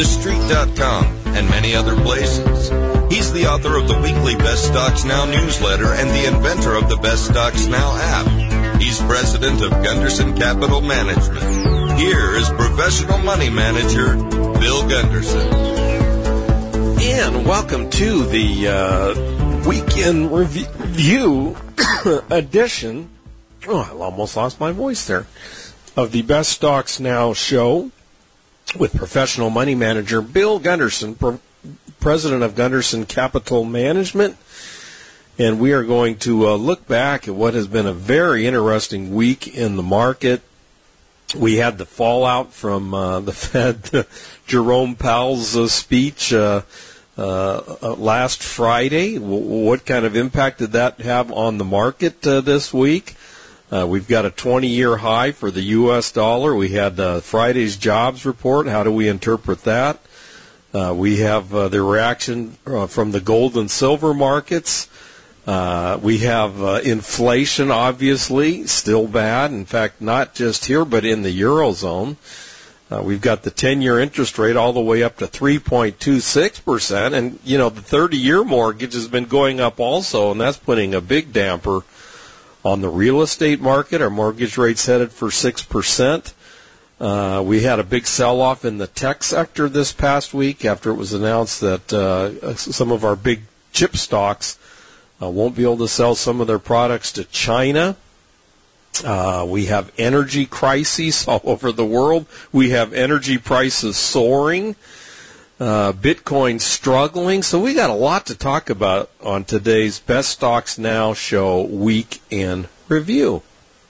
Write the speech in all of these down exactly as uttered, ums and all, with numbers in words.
the street dot com, and many other places. He's the author of the weekly Best Stocks Now newsletter and the inventor of the Best Stocks Now app. He's president of Gunderson Capital Management. Here is professional money manager Bill Gunderson. And welcome to the uh, weekend review edition. Oh, I almost lost my voice there. Of the Best Stocks Now show with professional money manager Bill Gunderson, pro- president of Gunderson Capital Management. And we are going to uh, look back at what has been a very interesting week in the market. We had the fallout from uh, the Fed, Jerome Powell's uh, speech uh, uh, uh, last Friday. W- what kind of impact did that have on the market uh, this week? Uh, we've got a twenty-year high for the U S dollar. We had uh, Friday's jobs report. How do we interpret that? Uh, we have uh, the reaction uh, from the gold and silver markets. Uh, we have uh, inflation, obviously, still bad. In fact, not just here, but in the Eurozone. Uh, we've got the ten-year interest rate all the way up to three point two six percent. And, you know, the thirty-year mortgage has been going up also, and that's putting a big damper on the real estate market. Our mortgage rate's headed for six percent. Uh, we had a big sell-off in the tech sector this past week after it was announced that uh, some of our big chip stocks uh, won't be able to sell some of their products to China. Uh, we have energy crises all over the world. We have energy prices soaring. Uh, Bitcoin struggling. So we got a lot to talk about on today's Best Stocks Now show week in review.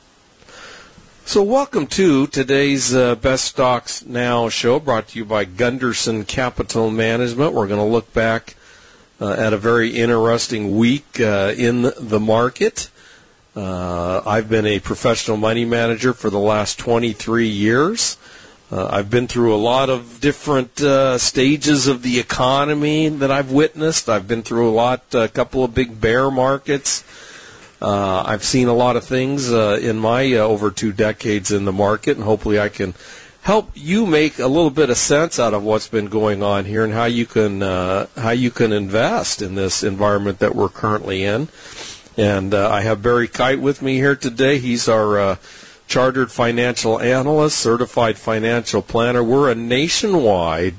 So welcome to today's uh, Best Stocks Now show, brought to you by Gunderson Capital Management. We're going to look back uh, at a very interesting week uh, in the market. Uh, I've been a professional money manager for the last twenty-three years. Uh, I've been through a lot of different uh, stages of the economy that I've witnessed. I've been through a lot, a couple of big bear markets. Uh, I've seen a lot of things uh, in my uh, over two decades in the market, and hopefully I can help you make a little bit of sense out of what's been going on here and how you can uh, how you can invest in this environment that we're currently in. And uh, I have Barry Kite with me here today. He's our uh, Chartered Financial Analyst, Certified Financial Planner. We're a nationwide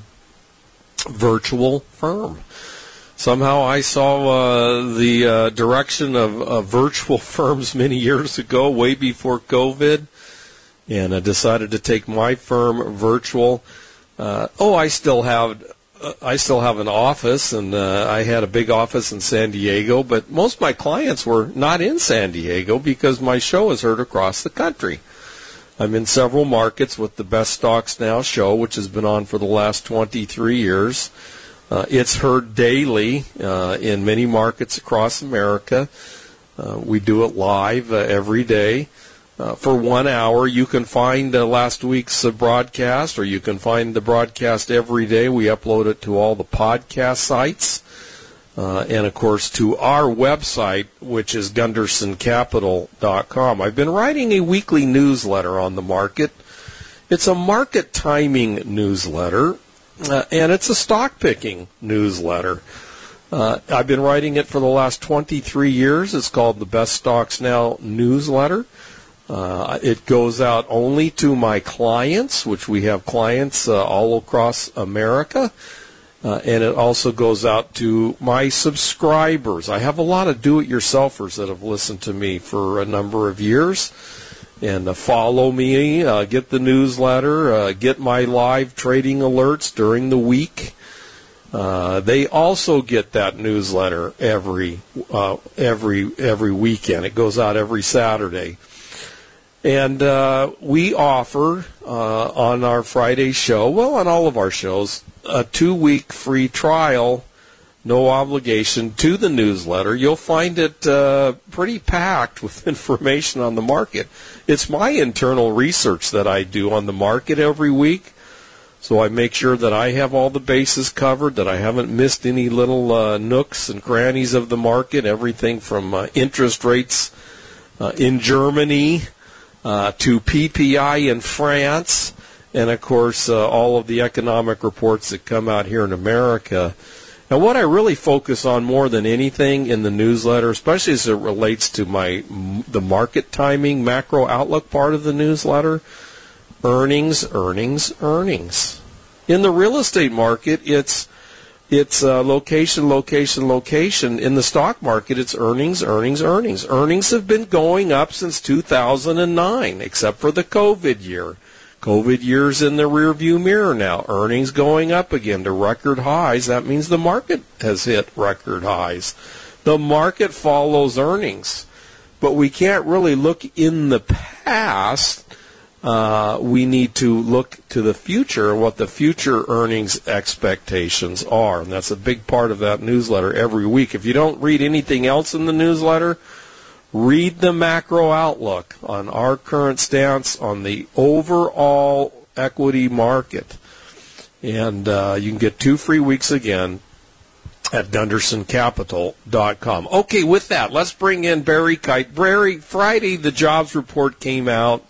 virtual firm. Somehow I saw uh, the uh, direction of, of virtual firms many years ago, way before COVID, and I decided to take my firm virtual. Uh, oh, I still have uh, I still have an office, and uh, I had a big office in San Diego, but most of my clients were not in San Diego because my show is heard across the country. I'm in several markets with the Best Stocks Now show, which has been on for the last twenty-three years. Uh, it's heard daily uh, in many markets across America. Uh, we do it live uh, every day. Uh, for one hour, you can find uh, last week's uh, broadcast, or you can find the broadcast every day. We upload it to all the podcast sites. Uh, and, of course, to our website, which is gunderson capital dot com. I've been writing a weekly newsletter on the market. It's a market timing newsletter, uh, and it's a stock picking newsletter. Uh, I've been writing it for the last twenty-three years. It's called the Best Stocks Now newsletter. Uh, it goes out only to my clients, which we have clients uh, all across America. Uh, and it also goes out to my subscribers. I have a lot of do-it-yourselfers that have listened to me for a number of years and uh, follow me, uh, get the newsletter, uh, get my live trading alerts during the week. Uh, they also get that newsletter every uh, every every weekend. It goes out every Saturday. And uh, we offer uh, on our Friday show, well, on all of our shows, a two-week free trial, no obligation, to the newsletter. You'll find it uh, pretty packed with information on the market. It's my internal research that I do on the market every week, so I make sure that I have all the bases covered, that I haven't missed any little uh, nooks and crannies of the market, everything from uh, interest rates uh, in Germany Uh, to P P I in France, and, of course, uh, all of the economic reports that come out here in America. Now, what I really focus on more than anything in the newsletter, especially as it relates to my the market timing, macro outlook part of the newsletter, earnings, earnings, earnings. In the real estate market, it's it's uh, location, location, location. In the stock market, it's earnings, earnings, earnings. Earnings have been going up since two thousand nine, except for the COVID year. COVID year's in the rearview mirror now. Earnings going up again to record highs. That means the market has hit record highs. The market follows earnings. But we can't really look in the past. Uh, we need to look to the future, what the future earnings expectations are. And that's a big part of that newsletter every week. If you don't read anything else in the newsletter, read the macro outlook on our current stance on the overall equity market. And uh, you can get two free weeks again at Gunderson Capital dot com. Okay, with that, let's bring in Barry Kite. Barry, Friday the jobs report came out.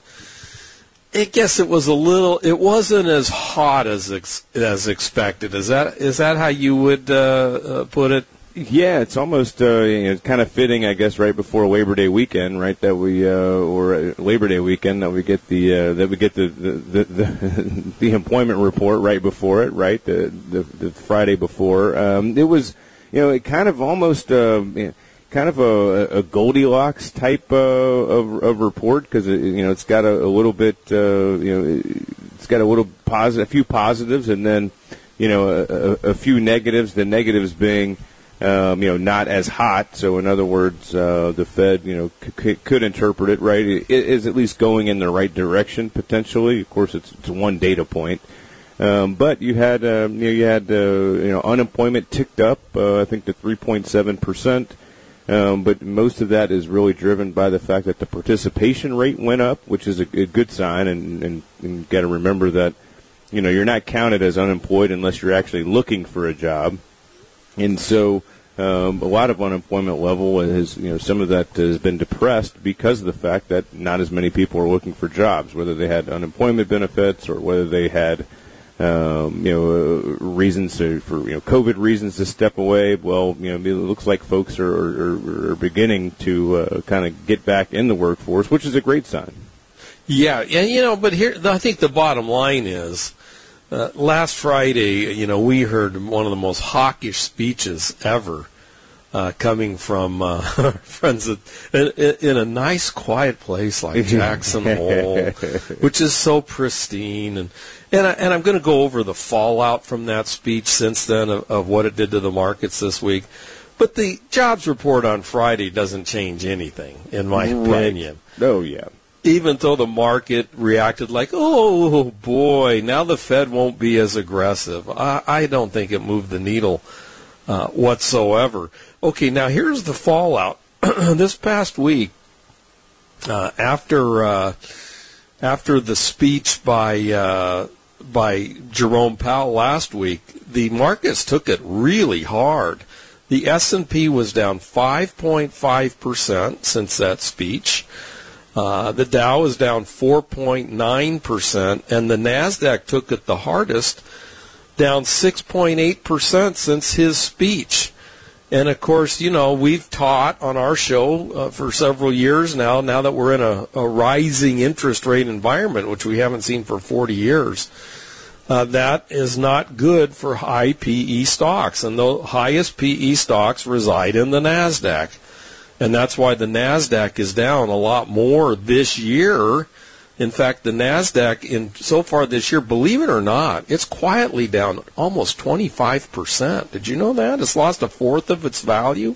I guess it was a little, it wasn't as hot as ex, as expected. Is that is that how you would uh, uh, put it? Yeah, it's almost uh, you know, kind of fitting, I guess, right before Labor Day weekend, right? That we uh, or Labor Day weekend that we get the uh, that we get the the, the the the employment report right before it, right? The the, the Friday before. Um, it was, you know, it kind of almost uh, you know, kind of a, a Goldilocks type uh, of, of report because it, you know it's got a, a little bit uh, you know it's got a little positive, a few positives, and then you know a, a, a few negatives. The negatives being Um, you know, not as hot. So, in other words, uh, the Fed, you know, c- could interpret it right. It is at least going in the right direction potentially. Of course, it's, it's one data point, um, but you had, uh, you know, you had, uh, you know, unemployment ticked up. Uh, I think to three point seven percent. Um, but most of that is really driven by the fact that the participation rate went up, which is a, a good sign. And, and, and got to remember that, you know, you're not counted as unemployed unless you're actually looking for a job. And so um, a lot of unemployment level is, you know, some of that has been depressed because of the fact that not as many people are looking for jobs, whether they had unemployment benefits or whether they had, um, you know, uh, reasons to, for, you know, COVID reasons to step away. Well, you know, it looks like folks are, are, are beginning to uh, kind of get back in the workforce, which is a great sign. Yeah, and, you know, but here, I think the bottom line is, Uh, last Friday, you know, we heard one of the most hawkish speeches ever uh, coming from uh, friends at, in, in a nice, quiet place like Jackson Hole, which is so pristine. And and, I, and I'm going to go over the fallout from that speech since then of, of what it did to the markets this week. But the jobs report on Friday doesn't change anything, in my opinion. Right. Oh, yeah. Even though the market reacted like, oh, boy, now the Fed won't be as aggressive. I, I don't think it moved the needle uh, whatsoever. Okay, now here's the fallout. This past week, uh, after uh, after the speech by uh, by Jerome Powell last week, the markets took it really hard. The S and P was down five point five percent since that speech. Uh, the Dow is down four point nine percent, and the NASDAQ took it the hardest, down six point eight percent since his speech. And, of course, you know, we've taught on our show uh, for several years now, now that we're in a, a rising interest rate environment, which we haven't seen for forty years, uh, that is not good for high P E stocks. And the highest P E stocks reside in the NASDAQ. And that's why the NASDAQ is down a lot more this year. In fact, the NASDAQ, in so far this year, believe it or not, it's quietly down almost twenty-five percent. Did you know that? It's lost a fourth of its value.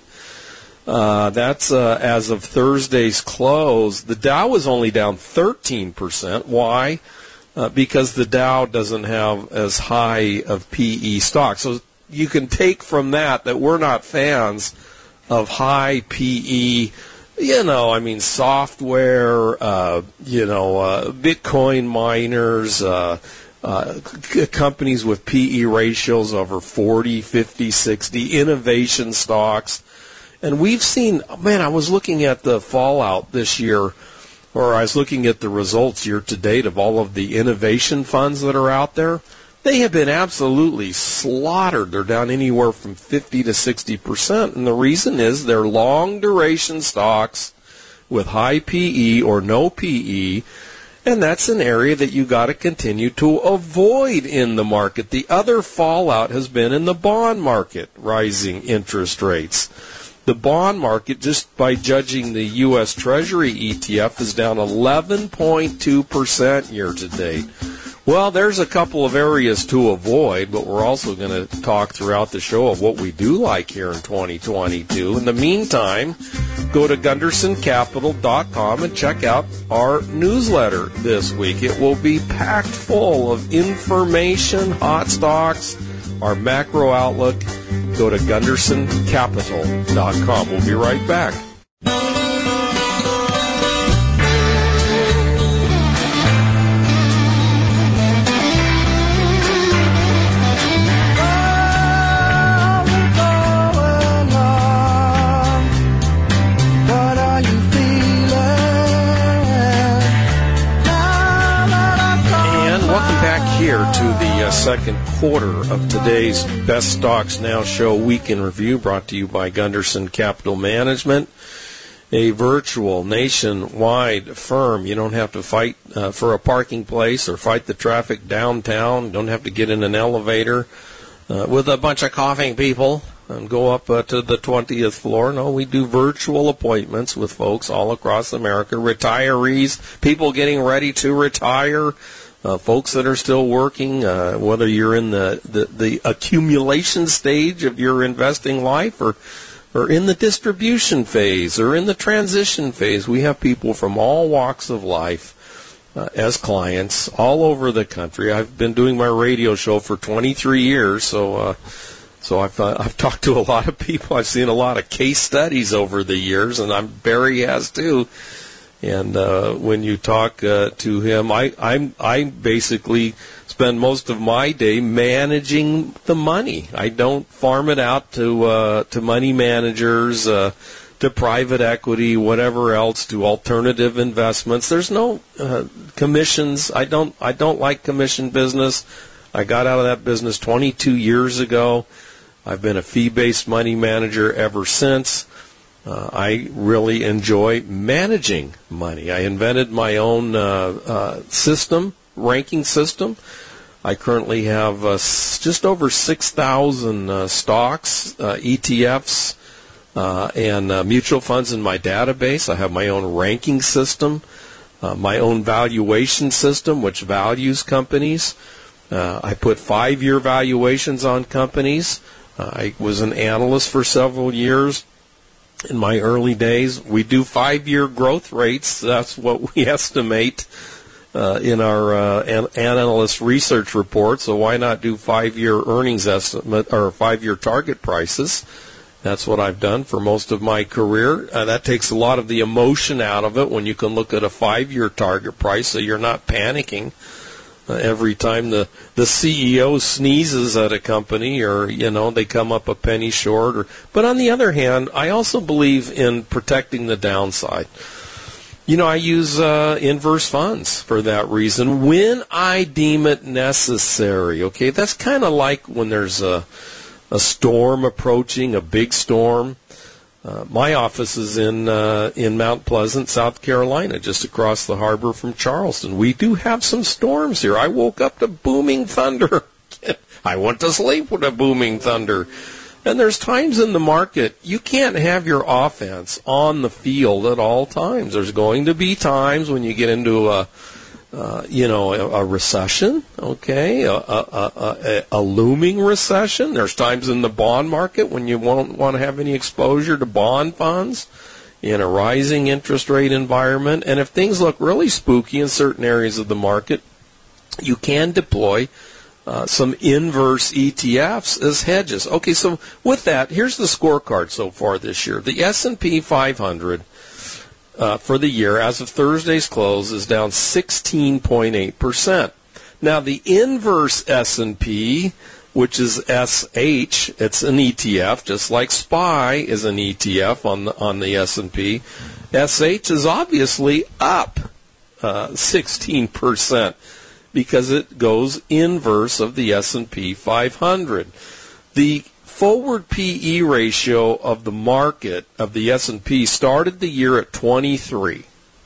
Uh, that's uh, as of Thursday's close. The Dow is only down thirteen percent. Why? Uh, because the Dow doesn't have as high of P E stocks. So you can take from that that we're not fans of high P E, you know, I mean, software, uh, you know, uh, Bitcoin miners, uh, uh, c- companies with P E ratios over forty, fifty, sixty, innovation stocks. And we've seen, man, I was looking at the fallout this year or I was looking at the results year to date of all of the innovation funds that are out there. They have been absolutely slaughtered. They're down anywhere from fifty to sixty percent. And the reason is they're long duration stocks with high P E or no P E. And that's an area that you got to continue to avoid in the market. The other fallout has been in the bond market, rising interest rates. The bond market, just by judging the U S Treasury E T F, is down eleven point two percent year to date. Well, there's a couple of areas to avoid, but we're also going to talk throughout the show of what we do like here in twenty twenty-two. In the meantime, go to Gunderson Capital dot com and check out our newsletter this week. It will be packed full of information, hot stocks, our macro outlook. Go to Gunderson Capital dot com. We'll be right back. Second quarter of today's Best Stocks Now Show Week in Review, brought to you by Gunderson Capital Management, a virtual nationwide firm. You don't have to fight uh, for a parking place or fight the traffic downtown. You don't have to get in an elevator uh, with a bunch of coughing people and go up uh, to the twentieth floor. No, we do virtual appointments with folks all across America, retirees, people getting ready to retire, Uh, folks that are still working, uh, whether you're in the, the, the accumulation stage of your investing life or, or in the distribution phase or in the transition phase, we have people from all walks of life uh, as clients all over the country. I've been doing my radio show for twenty-three years, so uh, so I've uh, I've talked to a lot of people. I've seen a lot of case studies over the years, and I'm Barry has too. And uh, when you talk uh, to him, I I'm, I basically spend most of my day managing the money. I don't farm it out to uh, to money managers, uh, to private equity, whatever else, to alternative investments. There's no uh, commissions. I don't I don't like commission business. I got out of that business twenty-two years ago. I've been a fee-based money manager ever since. Uh, I really enjoy managing money. I invented my own uh, uh, system, ranking system. I currently have uh, s- just over six thousand uh, stocks, uh, E T Fs, uh, and uh, mutual funds in my database. I have my own ranking system, uh, my own valuation system, which values companies. Uh, I put five-year valuations on companies. Uh, I was an analyst for several years. In my early days, we do five-year growth rates. That's what we estimate uh, in our uh, an- analyst research report. So why not do five-year earnings estimate or five-year target prices? That's what I've done for most of my career. Uh, that takes a lot of the emotion out of it when you can look at a five-year target price, so you're not panicking Uh, every time the, the C E O sneezes at a company or, you know, they come up a penny short. Or, but on the other hand, I also believe in protecting the downside. You know, I use uh, inverse funds for that reason when I deem it necessary. Okay, that's kind of like when there's a, a storm approaching, a big storm. Uh, my office is in uh, in Mount Pleasant, South Carolina, just across the harbor from Charleston. We do have some storms here. I woke up to booming thunder. I went to sleep with a booming thunder. And there's times in the market you can't have your offense on the field at all times. There's going to be times when you get into a Uh, you know, a, a recession, okay, a, a, a, a looming recession. There's times in the bond market when you won't want to have any exposure to bond funds in a rising interest rate environment. And if things look really spooky in certain areas of the market, you can deploy uh, some inverse E T Fs as hedges. Okay, so with that, here's the scorecard so far this year. The S and P five hundred Uh, for the year, as of Thursday's close, is down sixteen point eight percent. Now, the inverse S and P, which is S H, it's an E T F, just like S P Y is an E T F on the, on the S and P, S H is obviously up uh, sixteen percent because it goes inverse of the S and P five hundred. The forward P E ratio of the market of the S and P started the year at twenty-three.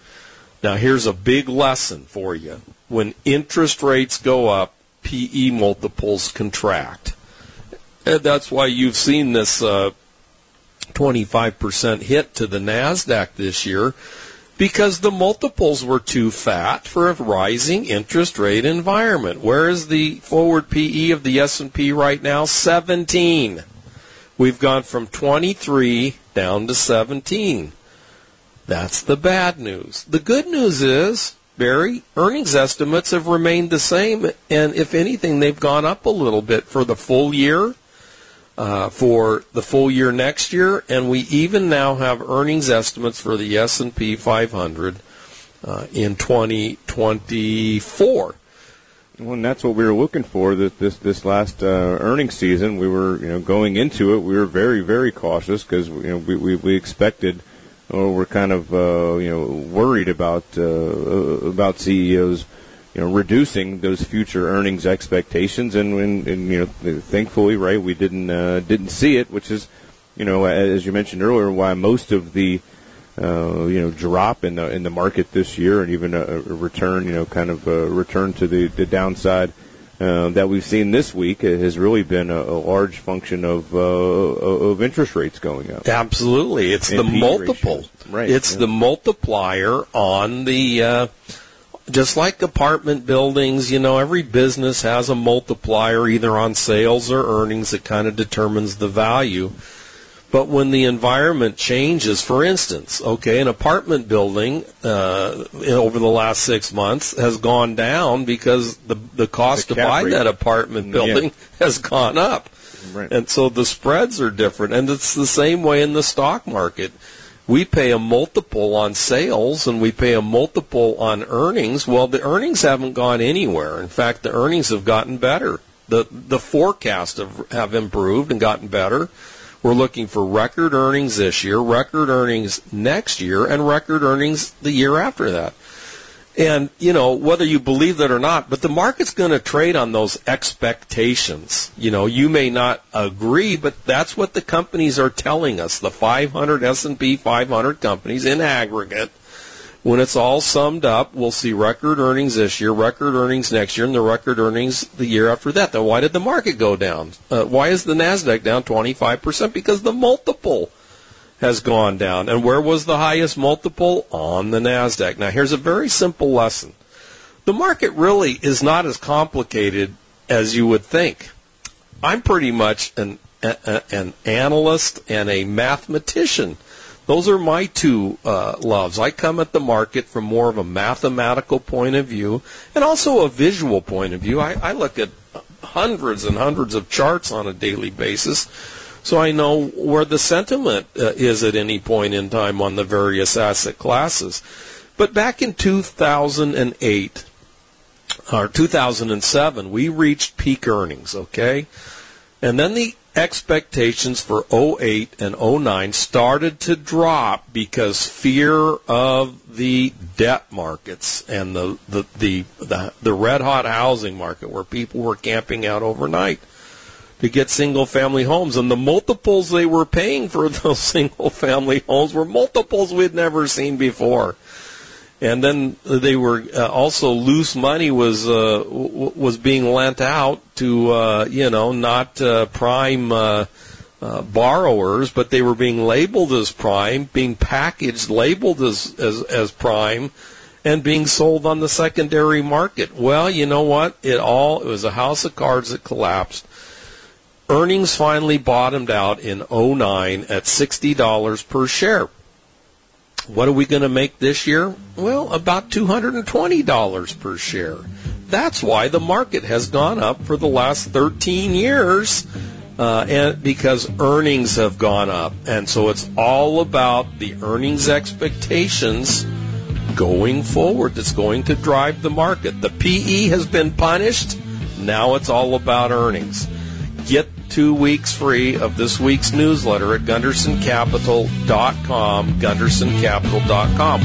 Now here's a big lesson for you. When interest rates go up, P E multiples contract. And that's why you've seen this uh, twenty-five percent hit to the NASDAQ this year, because the multiples were too fat for a rising interest rate environment. Where is the forward P E of the S and P right now? seventeen. We've gone from twenty-three down to seventeen. That's the bad news. The good news is, Barry, earnings estimates have remained the same, and if anything, they've gone up a little bit for the full year, uh, for the full year next year, and we even now have earnings estimates for the S and P five hundred uh, in twenty twenty-four. Well, and that's what we were looking for this this, this last uh, earnings season. We were, you know, going into it, we were very, very cautious because you know we, we, we expected, or we're kind of uh, you know worried about uh, about C E Os, you know, reducing those future earnings expectations, and, and, and you know, thankfully, right, we didn't uh, didn't see it, which is, you know, as you mentioned earlier, why most of the uh, you know drop in the in the market this year, and even a, a return, you know, kind of a return to the, the downside uh, that we've seen this week has really been a, a large function of uh, of interest rates going up. Absolutely, it's the multiple. Right. It's yeah. the multiplier on the. Uh, Just like apartment buildings, you know, every business has a multiplier either on sales or earnings that kind of determines the value. But when the environment changes, for instance, okay, an apartment building uh, over the last six months has gone down because the the cost the to buy rate. that apartment building yeah. has gone up. Right. And so the spreads are different. And it's the same way in the stock market. We pay a multiple on sales and we pay a multiple on earnings. Well, the earnings haven't gone anywhere. In fact, the earnings have gotten better. The the forecasts have, have improved and gotten better. We're looking for record earnings this year, record earnings next year, and record earnings the year after that. And, you know, whether you believe that or not, but the market's going to trade on those expectations. You know, you may not agree, but that's what the companies are telling us. The five hundred S and P five hundred companies in aggregate, when it's all summed up, we'll see record earnings this year, record earnings next year, and the record earnings the year after that. Then why did the market go down? Uh, why is the NASDAQ down twenty-five percent? Because the multiple has gone down. And where was the highest multiple? On the NASDAQ. Now, here's a very simple lesson. The market really is not as complicated as you would think. I'm pretty much an, a, an analyst and a mathematician. Those are my two uh, loves. I come at the market from more of a mathematical point of view and also a visual point of view. I, I look at hundreds and hundreds of charts on a daily basis, so I know where the sentiment uh, is at any point in time on the various asset classes. But back in two thousand eight, or two thousand seven, we reached peak earnings, okay? And then the expectations for oh eight and oh nine started to drop because fear of the debt markets and the the, the, the, the red-hot housing market where people were camping out overnight to get single-family homes. And the multiples they were paying for those single-family homes were multiples we'd never seen before. And then they were uh, also loose money was uh, w- was being lent out to uh, you know not uh, prime uh, uh, borrowers, but they were being labeled as prime, being packaged, labeled as, as as prime, and being sold on the secondary market. Well, you know what? It all it was a house of cards that collapsed. Earnings finally bottomed out in oh nine at sixty dollars per share. What are we going to make this year? Well, about two hundred twenty dollars per share. That's why the market has gone up for the last thirteen years, uh, and because earnings have gone up. And so it's all about the earnings expectations going forward that's going to drive the market. The P E has been punished. Now it's all about earnings. get two weeks free of this week's newsletter at gunderson capital dot com, gunderson capital dot com.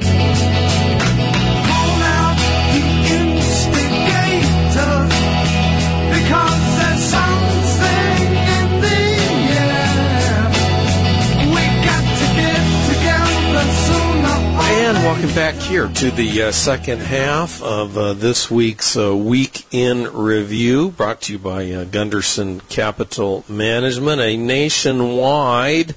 And welcome back here to the uh, second half of uh, this week's uh, Week in Review, brought to you by uh, Gunderson Capital Management, a nationwide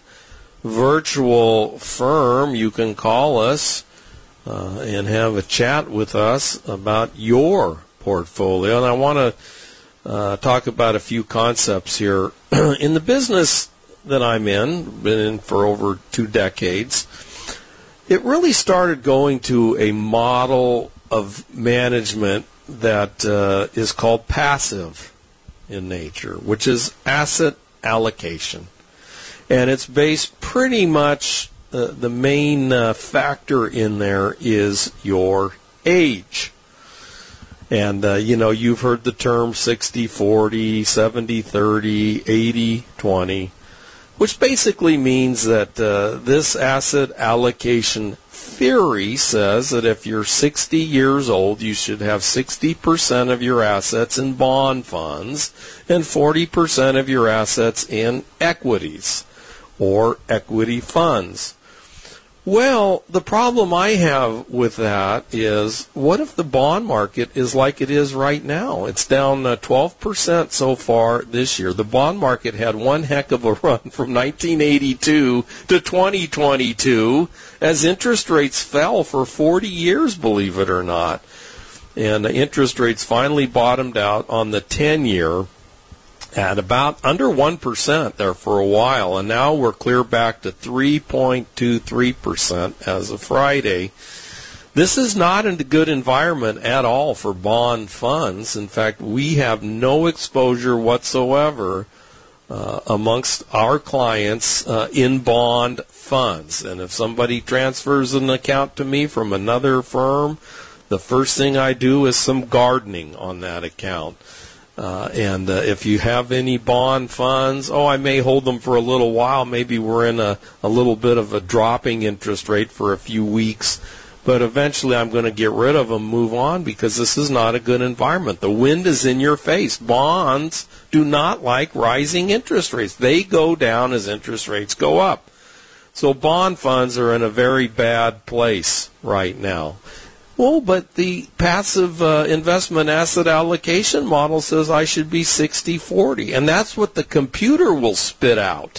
virtual firm. You can call us uh, and have a chat with us about your portfolio. And I want to uh, talk about a few concepts here. In the business that I'm in, been in for over two decades, it really started going to a model of management that uh, is called passive in nature, which is asset allocation. And it's based pretty much, uh, the main uh, factor in there is your age. And, uh, you know, you've heard the term sixty forty, seventy thirty, eighty twenty. Which basically means that uh, this asset allocation theory says that if you're sixty years old, you should have sixty percent of your assets in bond funds and forty percent of your assets in equities or equity funds. Well, the problem I have with that is, what if the bond market is like it is right now? It's down uh, twelve percent so far this year. The bond market had one heck of a run from nineteen eighty-two to twenty twenty-two as interest rates fell for forty years, believe it or not. And uh, interest rates finally bottomed out on the ten-year at about under one percent there for a while, and now we're clear back to three point two three percent as of Friday. This is not a good environment at all for bond funds. In fact, we have no exposure whatsoever uh, amongst our clients uh, in bond funds. And if somebody transfers an account to me from another firm, the first thing I do is some gardening on that account. Uh, and uh, if you have any bond funds, oh, I may hold them for a little while. Maybe we're in a, a little bit of a dropping interest rate for a few weeks. But eventually I'm going to get rid of them, move on, because this is not a good environment. The wind is in your face. Bonds do not like rising interest rates. They go down as interest rates go up. So bond funds are in a very bad place right now. Well, but the passive uh, investment asset allocation model says I should be sixty forty, and that's what the computer will spit out.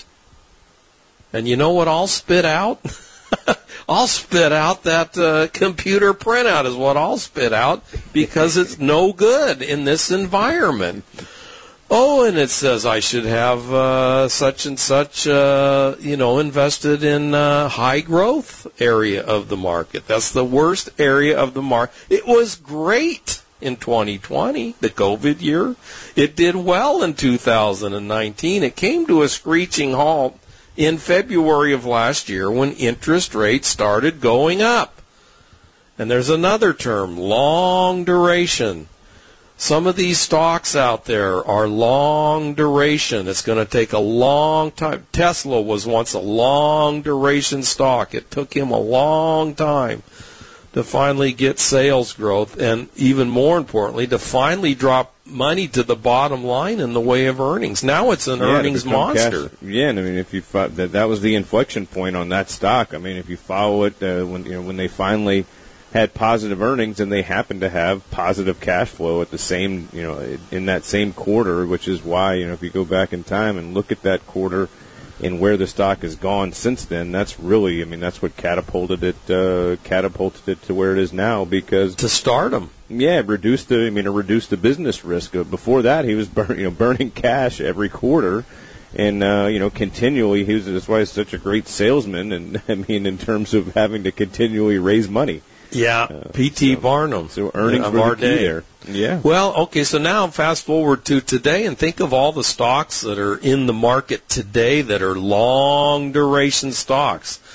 And you know what I'll spit out? I'll spit out that uh, computer printout is what I'll spit out, because it's no good in this environment. Oh, and it says I should have uh, such and such, uh, you know, invested in uh, high growth area of the market. That's the worst area of the market. It was great in twenty twenty, the COVID year. It did well in two thousand nineteen. It came to a screeching halt in February of last year when interest rates started going up. And there's another term, long duration. Some of these stocks out there are long duration. It's going to take a long time. Tesla was once a long duration stock. It took him a long time to finally get sales growth, and even more importantly, to finally drop money to the bottom line in the way of earnings. Now it's an yeah, earnings monster. Cash. Yeah, and I mean, if you fo- that that was the inflection point on that stock. I mean, if you follow it uh, when you know when they finally had positive earnings, and they happen to have positive cash flow at the same, you know, in that same quarter, which is why, you know, if you go back in time and look at that quarter and where the stock has gone since then, that's really, I mean, that's what catapulted it, uh, catapulted it to where it is now, because to stardom. Yeah, it reduced the, I mean, it reduced the business risk. Before that, he was burn, you know, burning cash every quarter. And, uh, you know, continually, he was, that's why he's such a great salesman, and I mean, in terms of having to continually raise money. Yeah, uh, P T So, Barnum. So earnings of our day there. Yeah. Well, okay, so now fast forward to today and think of all the stocks that are in the market today that are long duration stocks.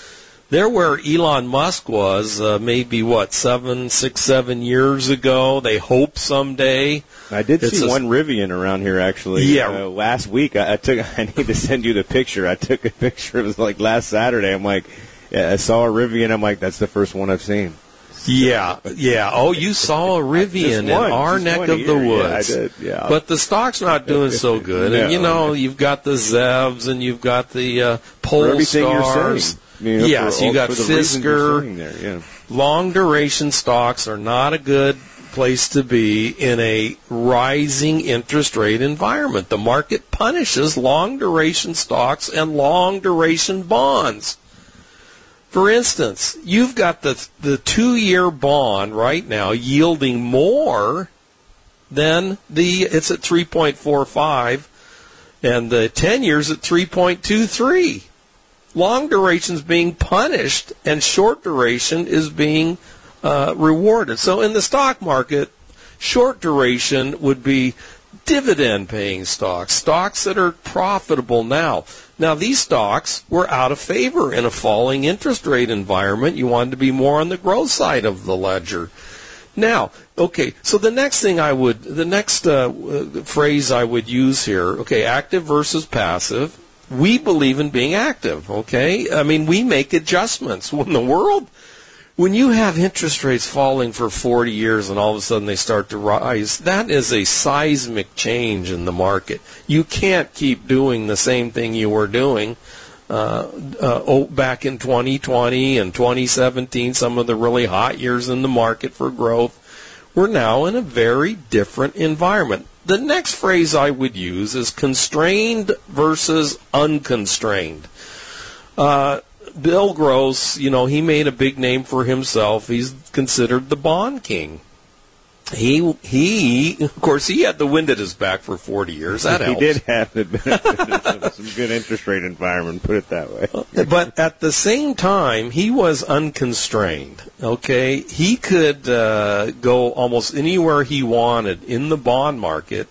They're where Elon Musk was uh, maybe, what, seven, six, seven years ago. They hope someday. I did it's see a, one Rivian around here, actually. Yeah. Uh, last week, I, I took. I need to send you the picture. I took a picture. It was like last Saturday. I'm like, yeah, I saw a Rivian. I'm like, that's the first one I've seen. Yeah, yeah. Oh, you saw a Rivian in our neck of the woods. Yeah, I did, yeah. But the stock's not doing so good. No. And, you know, you've got the Zevs and you've got the uh, Polestars. You know, yes, for, you got for the Fisker. There, yeah. Long-duration stocks are not a good place to be in a rising interest rate environment. The market punishes long-duration stocks and long-duration bonds. For instance, you've got the the two-year bond right now yielding more than the, it's at three point four five, and the ten years at three point two three. Long duration is being punished, and short duration is being uh, rewarded. So in the stock market, short duration would be dividend-paying stocks, stocks that are profitable now. Now, these stocks were out of favor in a falling interest rate environment. You wanted to be more on the growth side of the ledger. Now, okay, so the next thing I would, the next uh, phrase I would use here, okay, active versus passive. We believe in being active, okay? I mean, we make adjustments. When the world, when you have interest rates falling for forty years and all of a sudden they start to rise, that is a seismic change in the market. You can't keep doing the same thing you were doing uh, uh, oh, back in twenty twenty and twenty seventeen, some of the really hot years in the market for growth. We're now in a very different environment. The next phrase I would use is constrained versus unconstrained. Uh, Bill Gross, you know, he made a big name for himself. He's considered the bond king. He, he, of course, he had the wind at his back for forty years. That helps. He did have the benefit of some, some good interest rate environment, put it that way. But at the same time, he was unconstrained, okay? He could uh, go almost anywhere he wanted in the bond market.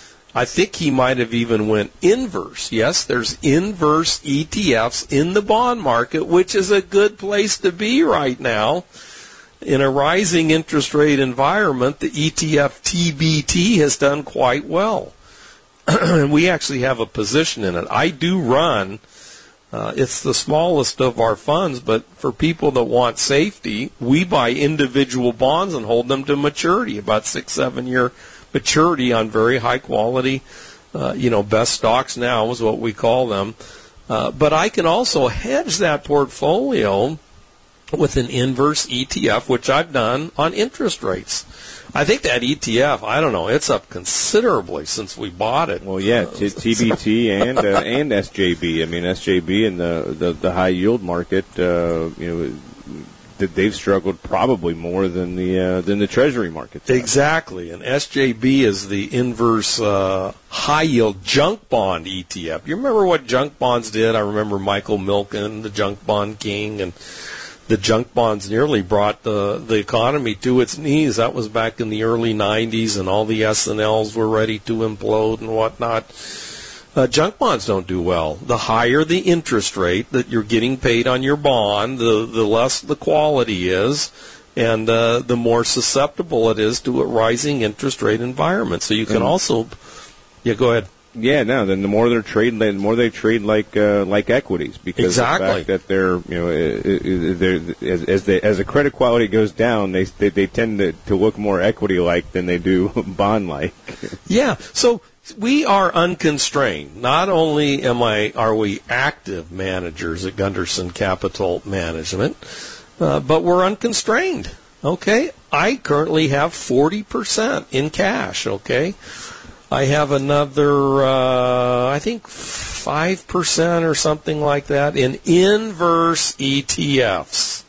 I think he might have even went inverse. Yes, there's inverse E T Fs in the bond market, which is a good place to be right now. In a rising interest rate environment, the E T F T B T has done quite well. And we actually have a position in it. I do run, uh, it's the smallest of our funds, but for people that want safety, we buy individual bonds and hold them to maturity, about six, seven year maturity on very high quality, uh, you know, best stocks now is what we call them. Uh, but I can also hedge that portfolio with an inverse E T F, which I've done on interest rates. I think that E T F, I don't know, it's up considerably since we bought it. Well, yeah, t- T B T and uh, and S J B. I mean, S J B in the, the, the high yield market, uh, you know, that they've struggled probably more than the uh, than the Treasury market. Exactly, and S J B is the inverse uh, high yield junk bond E T F. You remember what junk bonds did? I remember Michael Milken, the junk bond king, and the junk bonds nearly brought the, the economy to its knees. That was back in the early nineties, and all the S and Ls were ready to implode and whatnot. Uh, junk bonds don't do well. The higher the interest rate that you're getting paid on your bond, the, the less the quality is, and uh, the more susceptible it is to a rising interest rate environment. So you can mm. also, yeah, go ahead. Yeah, no. Then the more they're trading, the more they trade like uh, like equities, because exactly. the fact that they're you know they're, as as, they, as the credit quality goes down, they they, they tend to, to look more equity like than they do bond like. Yeah. So we are unconstrained. Not only am I are we active managers at Gunderson Capital Management, uh, but we're unconstrained. Okay. I currently have forty percent in cash. Okay. I have another, uh, I think, five percent or something like that in inverse E T Fs.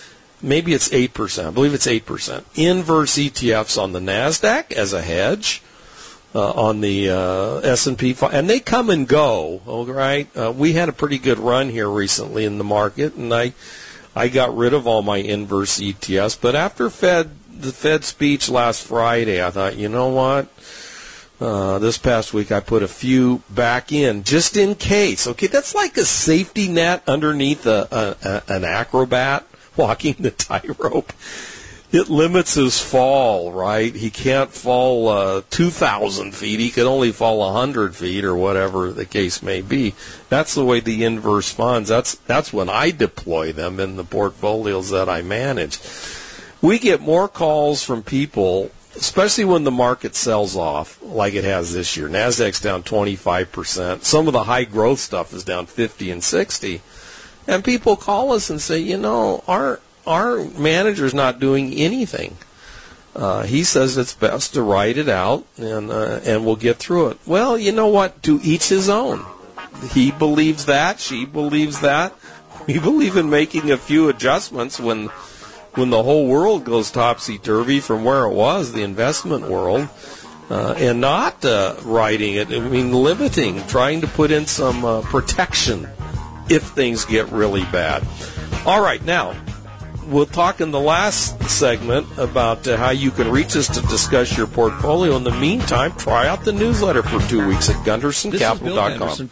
Maybe it's eight percent. I believe it's eight percent. Inverse E T Fs on the NASDAQ as a hedge, uh, on the uh, S and P. And they come and go, all right? Uh, we had a pretty good run here recently in the market, and I, I got rid of all my inverse E T Fs. But after Fed the Fed speech last Friday, I thought, you know what? Uh, this past week, I put a few back in just in case. Okay, that's like a safety net underneath a, a, a an acrobat walking the tightrope. It limits his fall, right? He can't fall uh, two thousand feet. He can only fall one hundred feet or whatever the case may be. That's the way the inverse funds, that's, that's when I deploy them in the portfolios that I manage. We get more calls from people, especially when the market sells off like it has this year. NASDAQ's down twenty-five percent. Some of the high growth stuff is down fifty and sixty. And people call us and say, you know, our our manager's not doing anything. Uh, he says it's best to write it out and uh, and we'll get through it. Well, you know what? To each his own. He believes that. She believes that. We believe in making a few adjustments when when the whole world goes topsy-turvy from where it was, the investment world, uh, and not uh, writing it. I mean, limiting, trying to put in some uh, protection if things get really bad. All right, now, we'll talk in the last segment about uh, how you can reach us to discuss your portfolio. In the meantime, try out the newsletter for two weeks at Gunderson Capital dot com.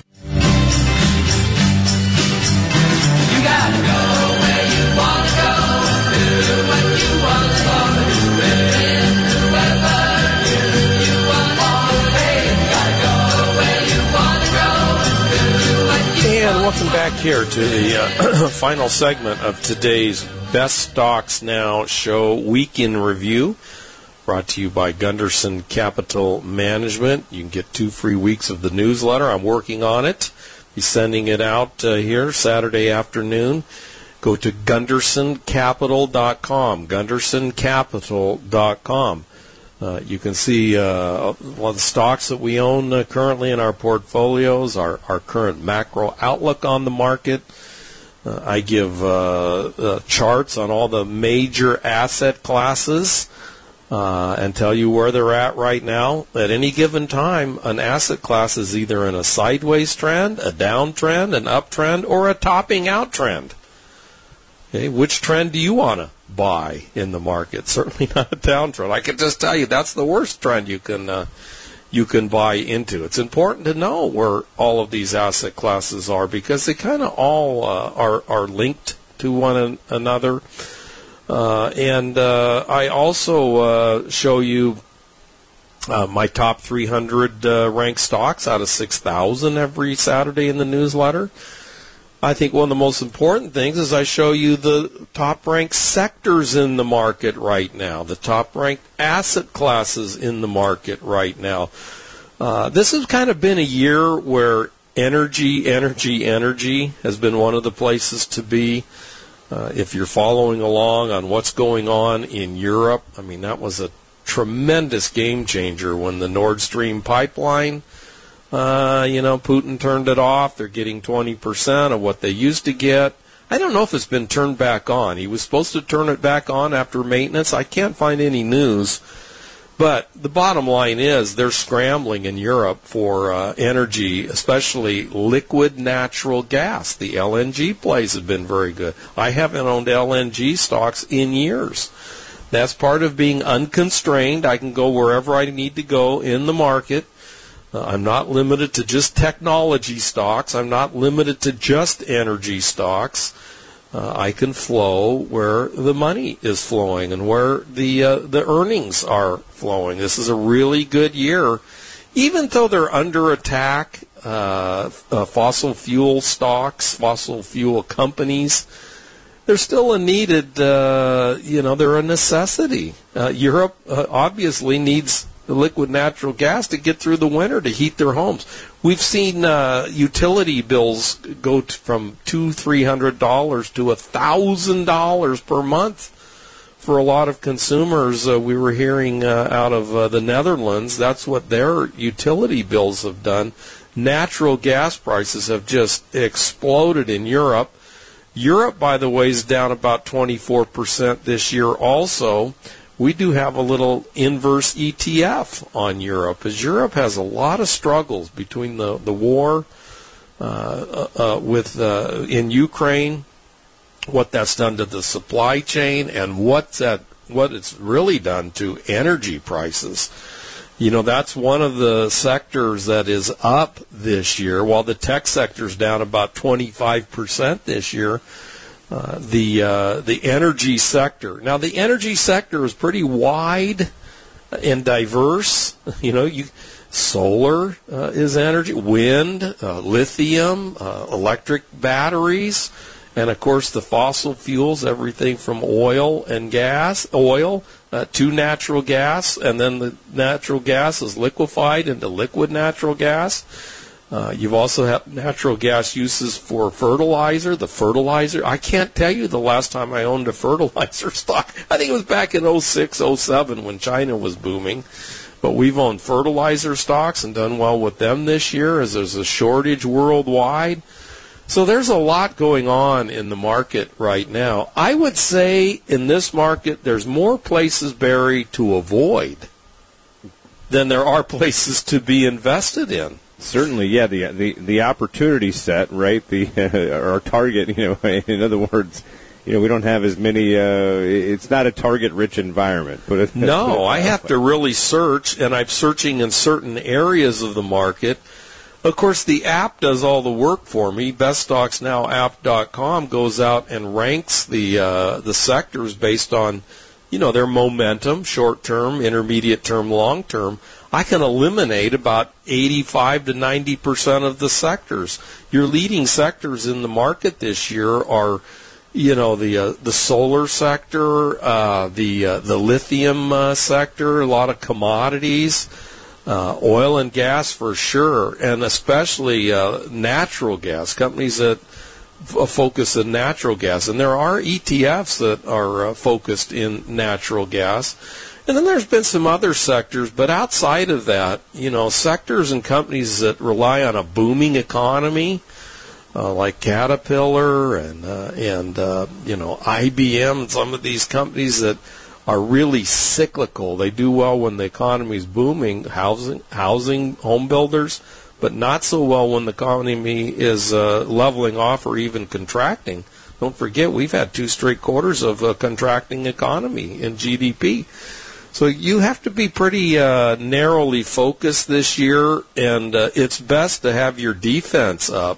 You gotta go where you wanna go. Do what you want to do. And whoever you, you want to be. You gotta go where you want to go. Do what you And welcome back here to the uh, final segment of today's Best Stocks Now show, Week in Review, brought to you by Gunderson Capital Management. You can get two free weeks of the newsletter. I'm working on it. Be sending it out uh, here Saturday afternoon. Go to Gunderson Capital dot com, Gunderson Capital dot com. Uh, you can see uh, one of the stocks that we own uh, currently in our portfolios, our, our current macro outlook on the market. Uh, I give uh, uh, charts on all the major asset classes uh, and tell you where they're at right now. At any given time, an asset class is either in a sideways trend, a downtrend, an uptrend, or a topping out trend. Okay, which trend do you want to buy in the market? Certainly not a downtrend. I can just tell you that's the worst trend you can uh, you can buy into. It's important to know where all of these asset classes are because they kind of all uh, are are linked to one an- another. Uh, and uh, I also uh, show you uh, my top three hundred uh, ranked stocks out of six thousand every Saturday in the newsletter. I think one of the most important things is I show you the top-ranked sectors in the market right now, the top-ranked asset classes in the market right now. Uh, this has kind of been a year where energy, energy, energy has been one of the places to be. Uh, if you're following along on what's going on in Europe, I mean, that was a tremendous game changer when the Nord Stream pipeline Uh, you know, Putin turned it off. They're getting twenty percent of what they used to get. I don't know if it's been turned back on. He was supposed to turn it back on after maintenance. I can't find any news. But the bottom line is they're scrambling in Europe for uh, energy, especially liquid natural gas. The L N G plays have been very good. I haven't owned L N G stocks in years. That's part of being unconstrained. I can go wherever I need to go in the market. Uh, I'm not limited to just technology stocks. I'm not limited to just energy stocks. Uh, I can flow where the money is flowing and where the uh, the earnings are flowing. This is a really good year. Even though they're under attack, uh, uh, fossil fuel stocks, fossil fuel companies, they're still a needed, uh, you know, they're a necessity. Uh, Europe uh, obviously needs the liquid natural gas to get through the winter to heat their homes. We've seen uh, utility bills go t- from two, three hundred dollars to a thousand dollars per month for a lot of consumers. Uh, we were hearing uh, out of uh, the Netherlands that's what their utility bills have done. Natural gas prices have just exploded in Europe. Europe, by the way, is down about twenty-four percent this year also. We do have a little inverse E T F on Europe, as Europe has a lot of struggles between the, the war uh, uh, with uh, in Ukraine, what that's done to the supply chain, and what that what it's really done to energy prices. You know, that's one of the sectors that is up this year, while the tech sector's down about twenty-five percent this year. Uh, the uh, the energy sector. Now, the energy sector is pretty wide and diverse. You know, you solar uh, is energy, wind, uh, lithium, uh, electric batteries, and of course the fossil fuels, everything from oil and gas, oil uh, to natural gas, and then the natural gas is liquefied into liquid natural gas. Uh, you've also had natural gas uses for fertilizer. The fertilizer, I can't tell you the last time I owned a fertilizer stock. I think it was back in oh six, oh seven when China was booming. But we've owned fertilizer stocks and done well with them this year as there's a shortage worldwide. So there's a lot going on in the market right now. I would say in this market there's more places, Barry, to avoid than there are places to be invested in. Certainly, yeah. The the the opportunity set, right? The uh, our target. You know, in other words, you know, we don't have as many. Uh, it's not a target-rich environment. But it, no, I have to really search, and I'm searching in certain areas of the market. Of course, the app does all the work for me. best stocks now app dot com goes out and ranks the uh, the sectors based on, you know, their momentum, short-term, intermediate-term, long-term. I can eliminate about eighty-five to ninety percent of the sectors. Your leading sectors in the market this year are, you know, the uh, the solar sector, uh, the uh, the lithium uh, sector, a lot of commodities, uh, oil and gas for sure, and especially uh, natural gas, companies that f- focus in natural gas. And there are E T Fs that are uh, focused in natural gas. And then there's been some other sectors, but outside of that, you know, sectors and companies that rely on a booming economy, uh, like Caterpillar and, uh, and uh, you know, I B M, some of these companies that are really cyclical. They do well when the economy is booming, housing, housing, home builders, but not so well when the economy is uh, leveling off or even contracting. Don't forget, we've had two straight quarters of a contracting economy in G D P. So you have to be pretty uh, narrowly focused this year, and uh, it's best to have your defense up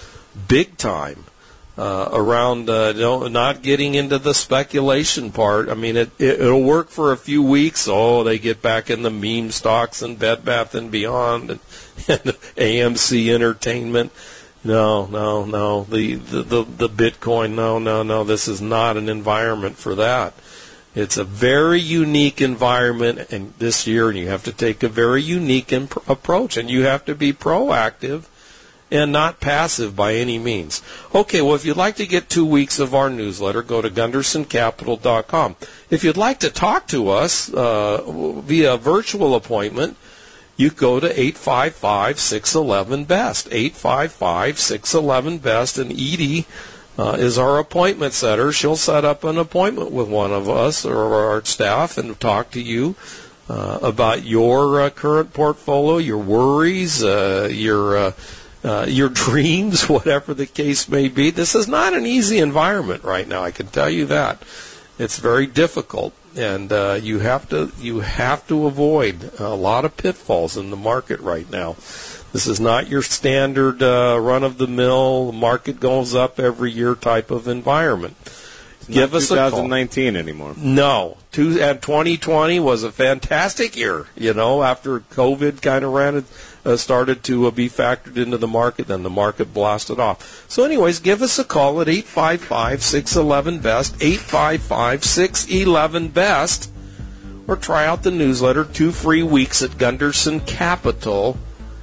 big time uh, around uh, you know, not getting into the speculation part. I mean, it, it, it'll work for a few weeks. Oh, they get back in the meme stocks and Bed Bath and Beyond and, and A M C Entertainment. No, no, no. The, the, the, the Bitcoin, no, no, no. This is not an environment for that. It's a very unique environment and this year, and you have to take a very unique imp- approach, and you have to be proactive and not passive by any means. Okay, well, if you'd like to get two weeks of our newsletter, go to gunderson capital dot com. If you'd like to talk to us uh, via virtual appointment, you go to eight five five, six one one, B E S T, eight five five, six one one, B E S T, and Edie Uh, is our appointment setter. She'll set up an appointment with one of us or our staff and talk to you uh, about your uh, current portfolio, your worries, uh, your uh, uh, your dreams, whatever the case may be. This is not an easy environment right now, I can tell you that. It's very difficult, and uh, you have to you have to avoid a lot of pitfalls in the market right now. This is not your standard uh, run-of-the-mill, market goes up every year type of environment. It's Give not us a call. twenty nineteen anymore. No. Two, and twenty twenty was a fantastic year, you know, after COVID kind of ran it, uh, started to uh, be factored into the market, then the market blasted off. So anyways, give us a call at eight five five, six one one, B E S T, eight five five, six one one, B E S T, or try out the newsletter, two free weeks at gunderson capital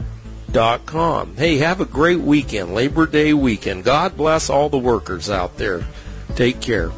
dot com. Hey, have a great weekend, Labor Day weekend. God bless all the workers out there. Take care.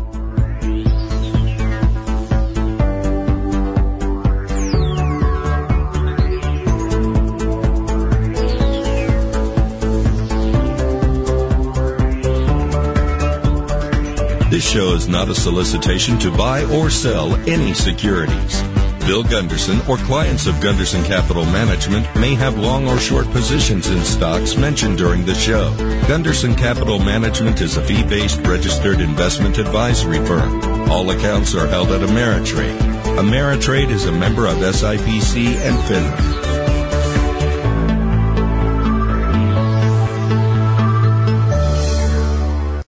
This show is not a solicitation to buy or sell any securities. Bill Gunderson or clients of Gunderson Capital Management may have long or short positions in stocks mentioned during the show. Gunderson Capital Management is a fee-based registered investment advisory firm. All accounts are held at Ameritrade. Ameritrade is a member of S I P C and FINRA.